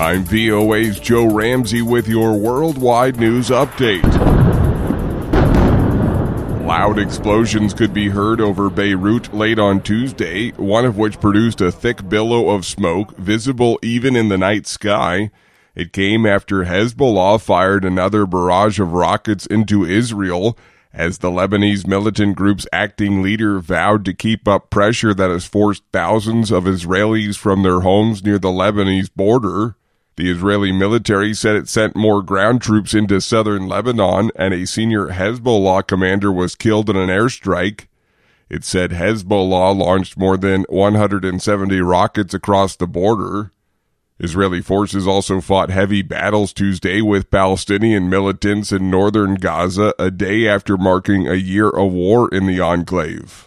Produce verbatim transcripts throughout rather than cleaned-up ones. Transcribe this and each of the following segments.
I'm V O A's Joe Ramsey with your worldwide news update. Loud explosions could be heard over Beirut late on Tuesday, one of which produced a thick billow of smoke visible even in the night sky. It came after Hezbollah fired another barrage of rockets into Israel, as the Lebanese militant group's acting leader vowed to keep up pressure that has forced thousands of Israelis from their homes near the Lebanese border. The Israeli military said it sent more ground troops into southern Lebanon, and a senior Hezbollah commander was killed in an airstrike. It said Hezbollah launched more than one hundred seventy rockets across the border. Israeli forces also fought heavy battles Tuesday with Palestinian militants in northern Gaza, a day after marking a year of war in the enclave.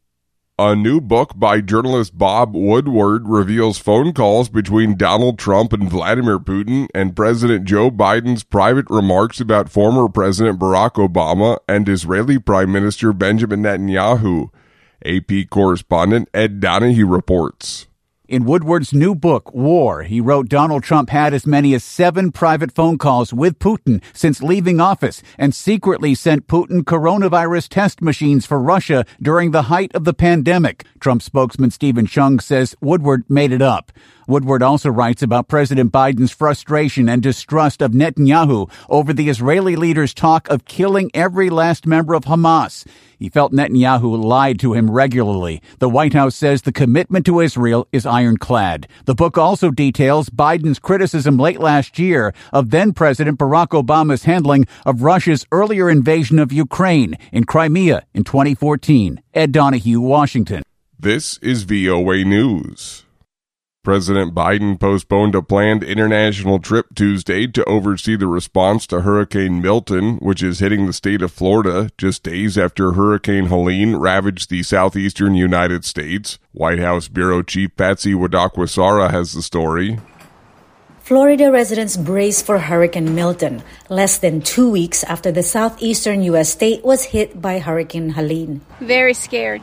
A new book by journalist Bob Woodward reveals phone calls between Donald Trump and Vladimir Putin and President Joe Biden's private remarks about former President Barack Obama and Israeli Prime Minister Benjamin Netanyahu. A P correspondent Ed Donahue reports. In Woodward's new book, War, he wrote Donald Trump had as many as seven private phone calls with Putin since leaving office and secretly sent Putin coronavirus test machines for Russia during the height of the pandemic. Trump spokesman Stephen Chung says Woodward made it up. Woodward also writes about President Biden's frustration and distrust of Netanyahu over the Israeli leader's talk of killing every last member of Hamas. He felt Netanyahu lied to him regularly. The White House says the commitment to Israel is ironclad. The book also details Biden's criticism late last year of then-President Barack Obama's handling of Russia's earlier invasion of Ukraine in Crimea in twenty fourteen. Ed Donahue, Washington. This is V O A News. President Biden postponed a planned international trip Tuesday to oversee the response to Hurricane Milton, which is hitting the state of Florida just days after Hurricane Helene ravaged the southeastern United States. White House Bureau Chief Patsy Widakwasara has the story. Florida residents brace for Hurricane Milton, less than two weeks after the southeastern U S state was hit by Hurricane Helene. Very scared.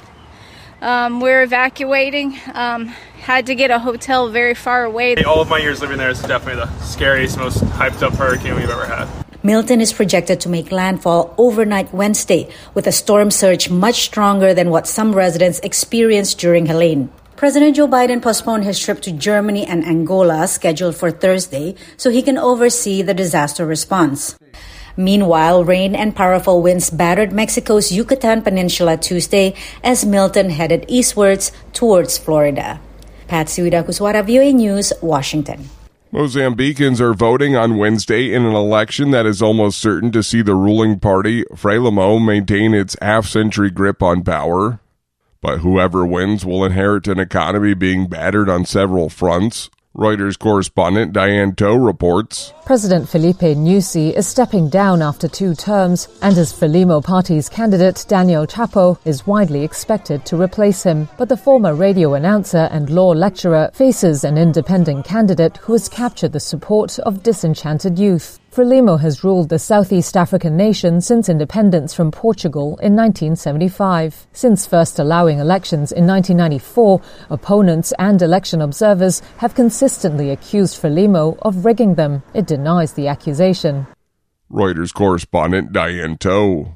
Um, we're evacuating, um, had to get a hotel very far away. All of my years living there, is definitely the scariest, most hyped up hurricane we've ever had. Milton is projected to make landfall overnight Wednesday, with a storm surge much stronger than what some residents experienced during Helene. President Joe Biden postponed his trip to Germany and Angola, scheduled for Thursday, so he can oversee the disaster response. Meanwhile, rain and powerful winds battered Mexico's Yucatan Peninsula Tuesday as Milton headed eastwards towards Florida. Patsy Widakuswara, V O A News, Washington. Mozambicans are voting on Wednesday in an election that is almost certain to see the ruling party, Frelimo, maintain its half-century grip on power. But whoever wins will inherit an economy being battered on several fronts. Reuters correspondent Diane Toh reports. President Filipe Nyusi is stepping down after two terms, and his Frelimo party's candidate Daniel Chapo is widely expected to replace him. But the former radio announcer and law lecturer faces an independent candidate who has captured the support of disenchanted youth. Frelimo has ruled the Southeast African nation since independence from Portugal in nineteen seventy-five. Since first allowing elections in nineteen ninety-four, opponents and election observers have consistently accused Frelimo of rigging them. It denies the accusation. Reuters correspondent Diane Toh.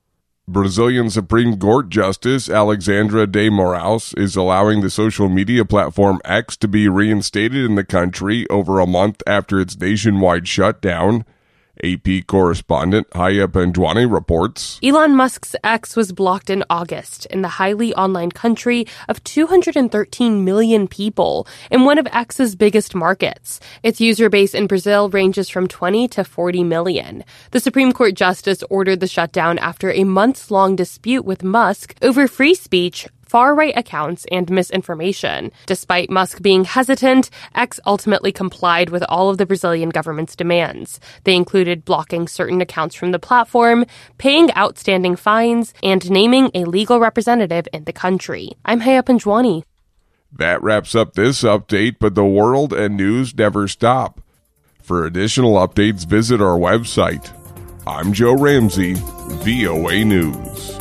Brazilian Supreme Court Justice Alexandra de Moraes is allowing the social media platform X to be reinstated in the country over a month after its nationwide shutdown. A P correspondent Haya Pendwani reports. Elon Musk's X was blocked in August in the highly online country of two hundred thirteen million people in one of X's biggest markets. Its user base in Brazil ranges from twenty to forty million. The Supreme Court justice ordered the shutdown after a months-long dispute with Musk over free speech, far-right accounts, and misinformation. Despite Musk being hesitant, X ultimately complied with all of the Brazilian government's demands. They included blocking certain accounts from the platform, paying outstanding fines, and naming a legal representative in the country. I'm Haya Panjwani. That wraps up this update, but the world and news never stop. For additional updates, visit our website. I'm Joe Ramsey, V O A News.